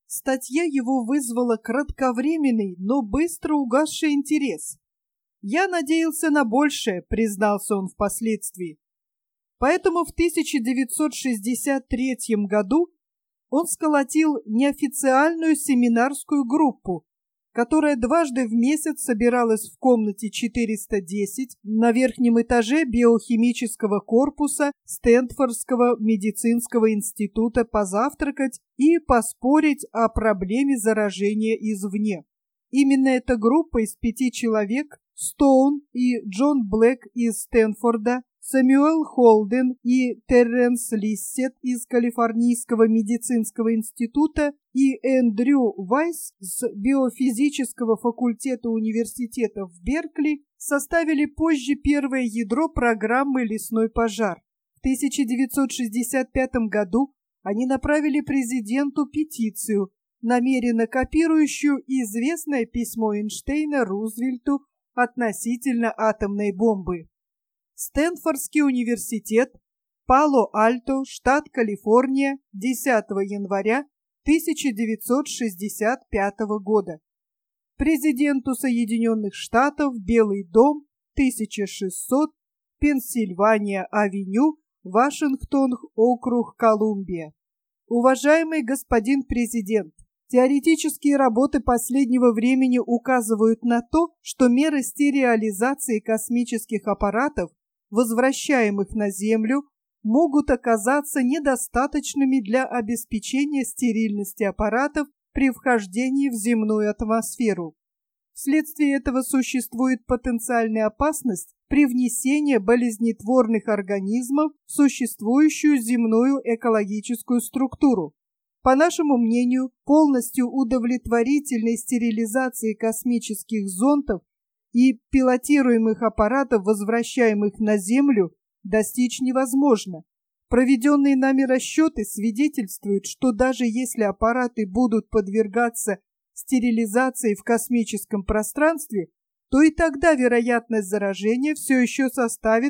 Статья его вызвала кратковременный, но быстро угасший интерес. «Я надеялся на большее», — признался он впоследствии. Поэтому в 1963 году он сколотил неофициальную семинарскую группу, которая дважды в месяц собиралась в комнате 410 на верхнем этаже биохимического корпуса Стэнфордского медицинского института позавтракать и поспорить о проблеме заражения извне. Именно эта группа из 5 человек, Стоун и Джон Блэк из Стэнфорда, Сэмюэл Холден и Терренс Лиссет из Калифорнийского медицинского института и Эндрю Вайс с биофизического факультета университета в Беркли составили позже первое ядро программы «Лесной пожар». В 1965 году они направили президенту петицию, намеренно копирующую известное письмо Эйнштейна Рузвельту относительно атомной бомбы. Стэнфордский университет, Пало-Альто, штат Калифорния, 10 января 1965 года. Президенту Соединенных Штатов, Белый дом, 1600, Пенсильвания-авеню, Вашингтон, округ Колумбия. Уважаемый господин президент, теоретические работы последнего времени указывают на то, что меры стерилизации космических аппаратов, возвращаемых на Землю, могут оказаться недостаточными для обеспечения стерильности аппаратов при вхождении в земную атмосферу. Вследствие этого существует потенциальная опасность при внесении болезнетворных организмов в существующую земную экологическую структуру. По нашему мнению, полностью удовлетворительной стерилизации космических зондов и пилотируемых аппаратов, возвращаемых на Землю, достичь невозможно. Проведенные нами расчеты свидетельствуют, что даже если аппараты будут подвергаться стерилизации в космическом пространстве, то и тогда вероятность заражения все еще составит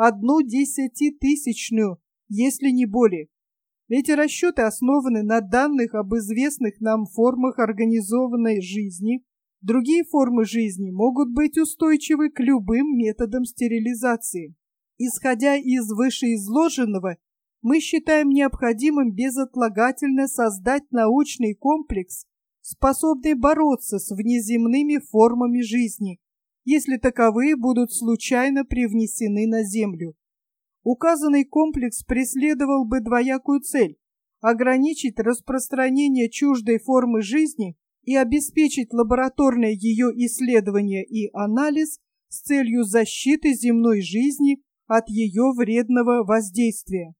0,1, если не более. Эти расчеты основаны на данных об известных нам формах организованной жизни. Другие формы жизни могут быть устойчивы к любым методам стерилизации. Исходя из вышеизложенного, мы считаем необходимым безотлагательно создать научный комплекс, способный бороться с внеземными формами жизни, если таковые будут случайно привнесены на Землю. Указанный комплекс преследовал бы двоякую цель – ограничить распространение чуждой формы жизни и обеспечить лабораторное ее исследование и анализ с целью защиты земной жизни от ее вредного воздействия.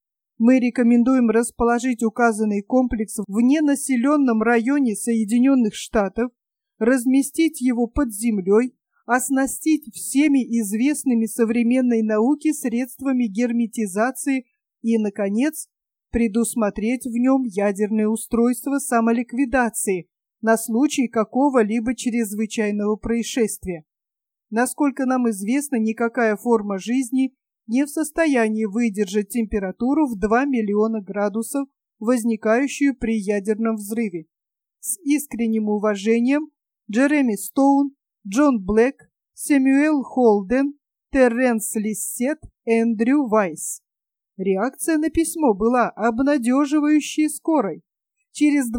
Мы рекомендуем расположить указанный комплекс в ненаселенном районе Соединенных Штатов, разместить его под землей, оснастить всеми известными современной науке средствами герметизации и, наконец, предусмотреть в нем ядерное устройство самоликвидации на случай какого-либо чрезвычайного происшествия. Насколько нам известно, никакая форма жизни не в состоянии выдержать температуру в 2 миллиона градусов, возникающую при ядерном взрыве. С искренним уважением, Джереми Стоун, Джон Блэк, Сэмюэл Холден, Терренс Лиссет, Эндрю Вайс. Реакция на письмо была обнадеживающей скорой. Через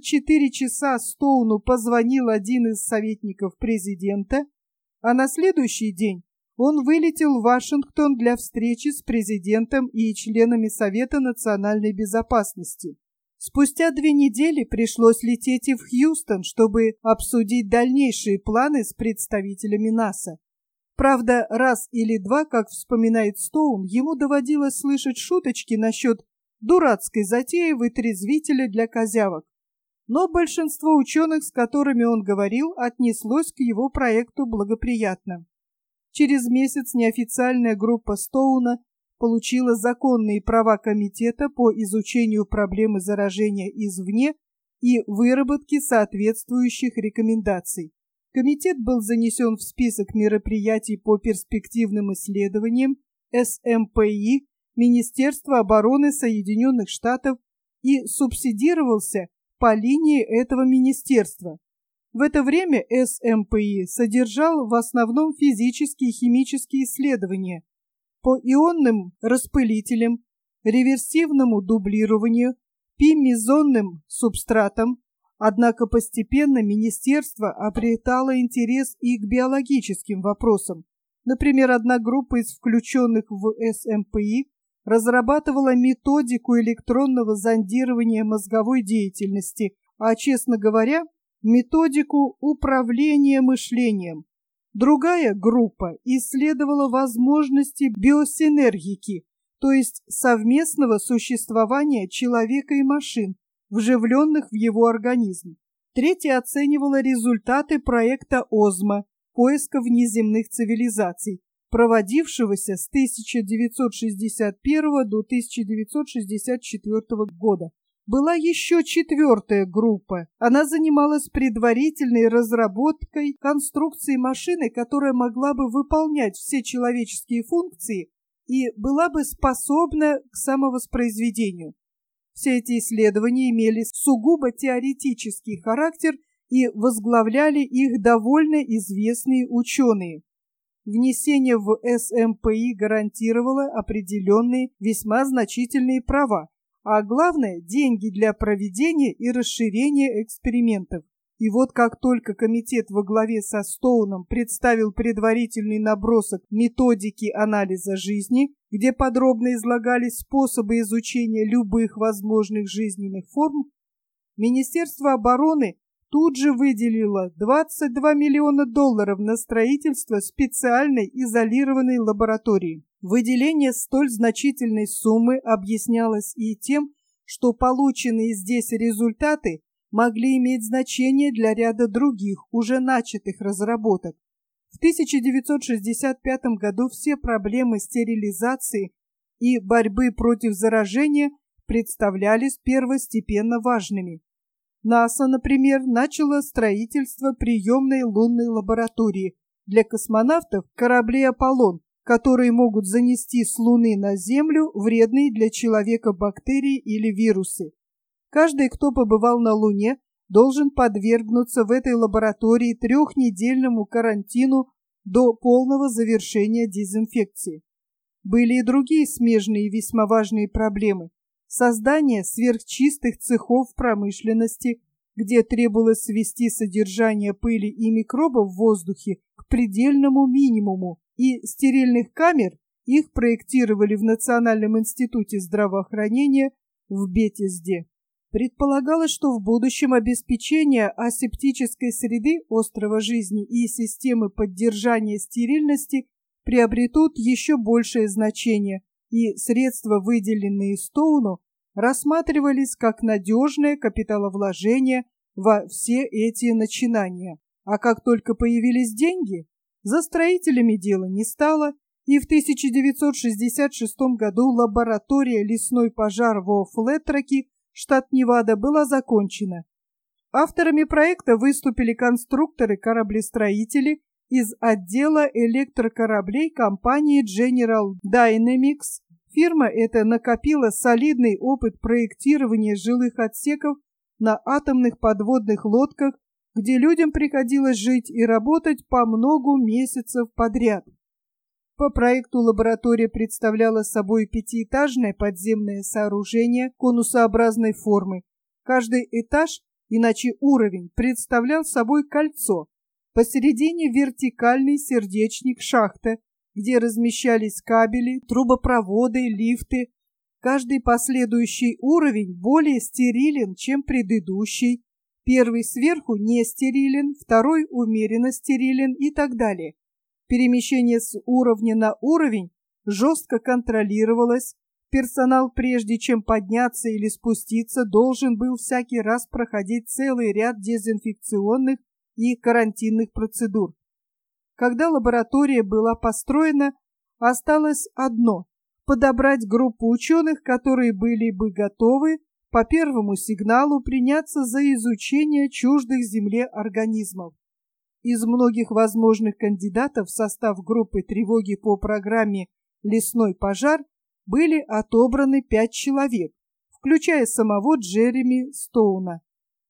24 часа Стоуну позвонил один из советников президента, а на следующий день он вылетел в Вашингтон для встречи с президентом и членами Совета национальной безопасности. Спустя 2 недели пришлось лететь и в Хьюстон, чтобы обсудить дальнейшие планы с представителями НАСА. Правда, раз или два, как вспоминает Стоун, ему доводилось слышать шуточки насчет дурацкой затеи вытрезвителя для козявок. Но большинство ученых, с которыми он говорил, отнеслось к его проекту благоприятно. Через месяц неофициальная группа Стоуна получила законные права комитета по изучению проблемы заражения извне и выработке соответствующих рекомендаций. Комитет был занесен в список мероприятий по перспективным исследованиям СМПИ Министерства обороны Соединенных Штатов и субсидировался по линии этого министерства. В это время СМПИ содержал в основном физические и химические исследования по ионным распылителям, реверсивному дублированию, пимезонным субстратам, однако постепенно министерство обретало интерес и к биологическим вопросам. Например, одна группа из включенных в СМПИ разрабатывала методику электронного зондирования мозговой деятельности, а, честно говоря, методику управления мышлением. Другая группа исследовала возможности биосинергики, то есть совместного существования человека и машин, вживленных в его организм. Третья оценивала результаты проекта ОЗМА «Поиска внеземных цивилизаций», проводившегося с 1961 до 1964 года. Была еще четвертая группа. Она занималась предварительной разработкой конструкции машины, которая могла бы выполнять все человеческие функции и была бы способна к самовоспроизведению. Все эти исследования имели сугубо теоретический характер и возглавляли их довольно известные ученые. Внесение в СМПИ гарантировало определенные весьма значительные права, а главное – деньги для проведения и расширения экспериментов. И вот как только комитет во главе со Стоуном представил предварительный набросок методики анализа жизни, где подробно излагались способы изучения любых возможных жизненных форм, Министерство обороны тут же выделило $22 миллиона на строительство специальной изолированной лаборатории. Выделение столь значительной суммы объяснялось и тем, что полученные здесь результаты могли иметь значение для ряда других, уже начатых разработок. В 1965 году все проблемы стерилизации и борьбы против заражения представлялись первостепенно важными. НАСА, например, начало строительство приемной лунной лаборатории для космонавтов кораблей «Аполлон», которые могут занести с Луны на Землю вредные для человека бактерии или вирусы. Каждый, кто побывал на Луне, должен подвергнуться в этой лаборатории 3-недельному карантину до полного завершения дезинфекции. Были и другие смежные и весьма важные проблемы. Создание сверхчистых цехов промышленности, где требовалось свести содержание пыли и микробов в воздухе к предельному минимуму, и стерильных камер, их проектировали в Национальном институте здравоохранения в Бетезде. Предполагалось, что в будущем обеспечение асептической среды острова жизни и системы поддержания стерильности приобретут еще большее значение, и средства, выделенные Стоуну, рассматривались как надежное капиталовложение во все эти начинания. А как только появились деньги, за строителями дела не стало, и в 1966 году лаборатория «Лесной пожар» во Флетроке, штат Невада, была закончена. Авторами проекта выступили конструкторы-кораблестроители из отдела электрокораблей компании General Dynamics. Фирма эта накопила солидный опыт проектирования жилых отсеков на атомных подводных лодках, где людям приходилось жить и работать по многу месяцев подряд. По проекту лаборатория представляла собой пятиэтажное подземное сооружение конусообразной формы. Каждый этаж, иначе уровень, представлял собой кольцо. Посередине вертикальный сердечник-шахта, где размещались кабели, трубопроводы, лифты. Каждый последующий уровень более стерилен, чем предыдущий. Первый сверху не стерилен, второй умеренно стерилен и так далее. Перемещение с уровня на уровень жестко контролировалось. Персонал, прежде чем подняться или спуститься, должен был всякий раз проходить целый ряд дезинфекционных и карантинных процедур. Когда лаборатория была построена, осталось одно – подобрать группу ученых, которые были бы готовы по первому сигналу приняться за изучение чуждых Земле организмов. Из многих возможных кандидатов в состав группы тревоги по программе «Лесной пожар» были отобраны 5 человек, включая самого Джереми Стоуна.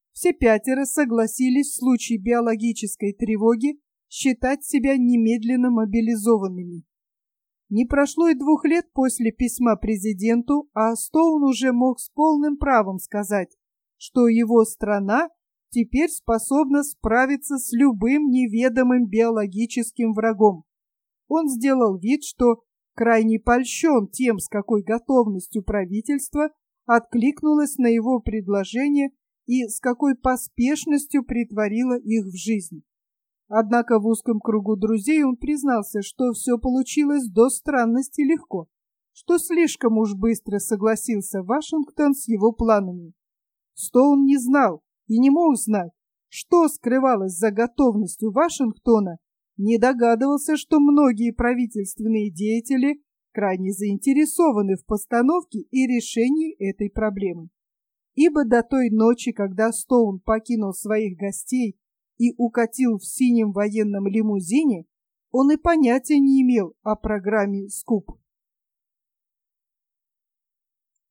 Все пятеро согласились в случае биологической тревоги считать себя немедленно мобилизованными. Не прошло и 2 лет после письма президенту, а Стоун уже мог с полным правом сказать, что его страна теперь способна справиться с любым неведомым биологическим врагом. Он сделал вид, что крайне польщен тем, с какой готовностью правительство откликнулось на его предложение и с какой поспешностью претворило их в жизнь. Однако в узком кругу друзей он признался, что все получилось до странности легко, что слишком уж быстро согласился Вашингтон с его планами. Стоун не знал и не мог знать, что скрывалось за готовностью Вашингтона, не догадывался, что многие правительственные деятели крайне заинтересованы в постановке и решении этой проблемы. Ибо до той ночи, когда Стоун покинул своих гостей и укатил в синем военном лимузине, он и понятия не имел о программе «Скуп».